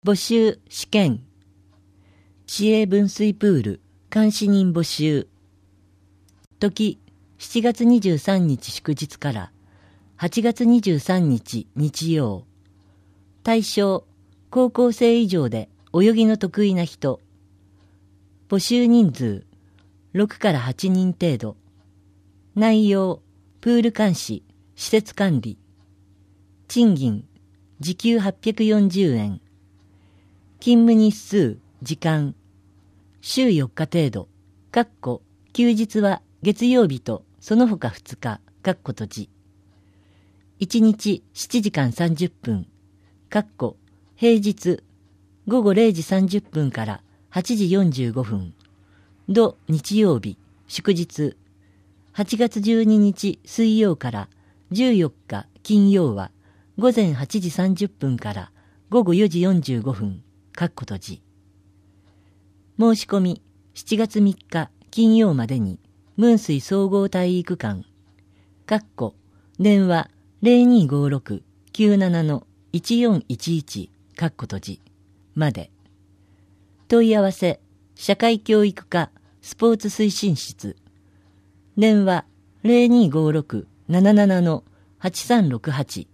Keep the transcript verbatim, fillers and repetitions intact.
募集試験。市営分水プール監視人募集。時しちがつにじゅうさんにち祝日からはちがつにじゅうさんにち日曜。対象高校生以上で泳ぎの得意な人。募集人数ろくからはちにん程度。内容プール監視、施設管理。賃金時給はっぴゃくよんじゅうえん。勤務日数、時間。週よっか程度。かっこ休日は月曜日とその他ふつか。かっこ閉じ。いちにちしちじかんさんじゅっぷん。かっこ平日ごごれいじさんじゅっぷんからはちじよんじゅうごふん。土日曜日、祝日。はちがつじゅうににち水曜からじゅうよっか金曜はごぜんはちじさんじゅっぷんからごごよじよんじゅうごふん。かっこ閉じ。申し込みしちがつみっか金曜までに文水総合体育館。かっこ電話ゼロにーごーろく きゅうななのいちよんいちいち。かっこ閉じ。まで。問い合わせ社会教育課スポーツ推進室。電話ゼロにーごーろく ななななのはちさんろくはち。